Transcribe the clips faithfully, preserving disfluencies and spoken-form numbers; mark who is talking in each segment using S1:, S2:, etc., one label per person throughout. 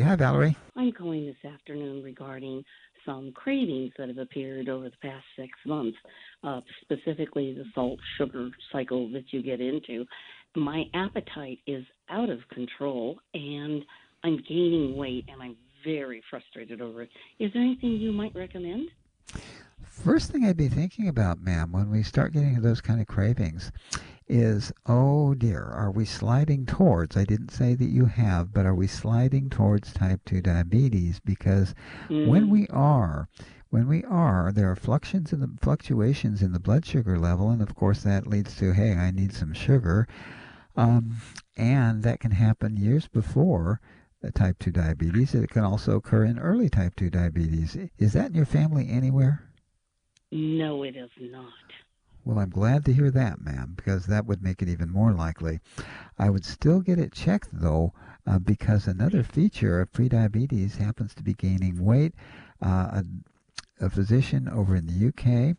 S1: Hi, Valerie.
S2: I'm calling this afternoon regarding some cravings that have appeared over the past six months, uh, specifically the salt sugar cycle that you get into. My appetite is out of control and I'm gaining weight and I'm very frustrated over it. Is there anything you might recommend?
S1: First thing I'd be thinking about, ma'am, when we start getting those kind of cravings is, oh dear, are we sliding towards, I didn't say that you have, but are we sliding towards type two diabetes? Because when
S2: Mm,
S1: we are, when we are, there are fluctuations in the fluctuations in the blood sugar level, and of course that leads to, hey, I need some sugar. Um, and that can happen years before the type two diabetes. It can also occur in early type two diabetes. Is that in your family anywhere?
S2: no, it is not.
S1: Well, I'm glad to hear that, ma'am, because that would make it even more likely. I would still get it checked, though, uh, because another feature of prediabetes happens to be gaining weight. Uh, a, a physician over in the U K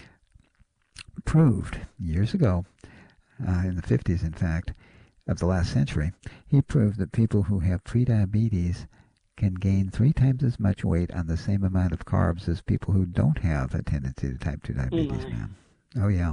S1: proved years ago, uh, in the fifties, in fact, of the last century, he proved that people who have prediabetes can gain three times as much weight on the same amount of carbs as people who don't have a tendency to type two
S2: Oh
S1: diabetes,
S2: my.
S1: ma'am. Oh, yeah.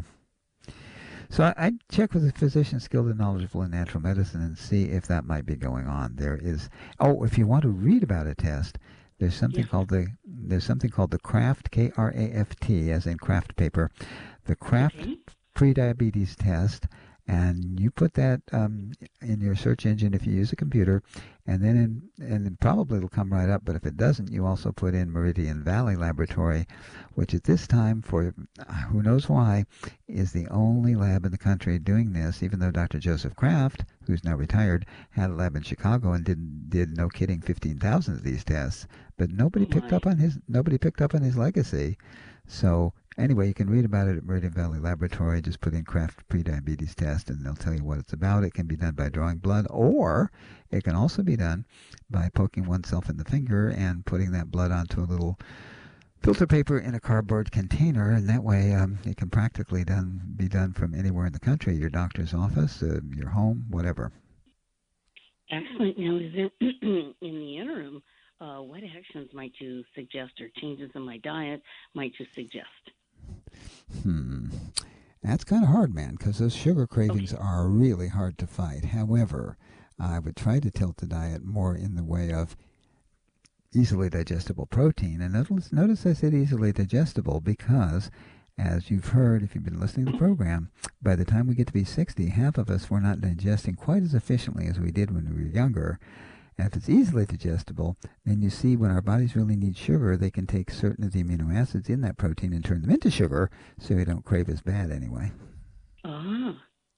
S1: So I, I'd check with a physician skilled and knowledgeable in natural medicine and see if that might be going on. There is, oh, if you want to read about a test, there's something
S2: Yes.
S1: called the there's something called the Kraft K R A F T, as in Kraft paper, the Kraft
S2: Okay.
S1: prediabetes test, and you put that um, in your search engine if you use a computer, and then in, and then probably it'll come right up. But if it doesn't, you also put in Meridian Valley Laboratory, which at this time, for uh, who knows why, is the only lab in the country doing this. Even though Doctor Joseph Kraft, who's now retired, had a lab in Chicago and did did no kidding fifteen thousand of these tests, but nobody
S2: Oh
S1: picked
S2: my.
S1: up on his nobody picked up on his legacy. So anyway, you can read about it at Meridian Valley Laboratory. Just put in Kraft prediabetes test, and they'll tell you what it's about. It can be done by drawing blood, or it can also be done by poking oneself in the finger and putting that blood onto a little filter paper in a cardboard container, and that way um, it can practically done be done from anywhere in the country, your doctor's office, uh, your home, whatever.
S2: Excellent. Now, is there in the interim, uh, what actions might you suggest or changes in my diet might you suggest?
S1: Hmm. That's kind of hard, man, because those sugar cravings
S2: Okay.
S1: are really hard to fight. However, I would try to tilt the diet more in the way of easily digestible protein. And notice, notice I said easily digestible because, as you've heard if you've been listening to the program, by the time we get to be sixty, half of us were not digesting quite as efficiently as we did when we were younger. And if it's easily digestible, then you see when our bodies really need sugar, they can take certain of the amino acids in that protein and turn them into sugar so you don't crave as bad anyway.
S2: Ah,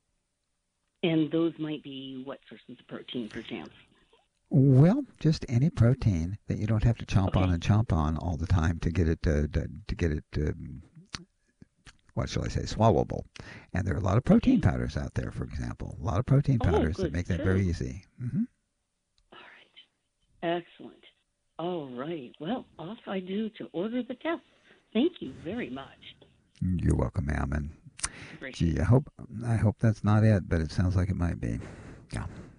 S2: and those might be what sources of protein, perchance?
S1: Well, just any protein that you don't have to chomp on
S2: Okay.
S1: and chomp on all the time to get it uh, to, to get it um, what shall I say, swallowable. And there are a lot of protein
S2: Okay.
S1: powders out there, for example, a lot of protein
S2: Oh,
S1: powders that
S2: good.
S1: make that very
S2: Good.
S1: easy. hmm
S2: All right. Excellent. All right. Well, off I do to order the test. Thank you very much.
S1: You're welcome, ma'am. And
S2: Appreciate
S1: gee,
S2: it.
S1: I hope I hope that's not it, but it sounds like it might be. Yeah.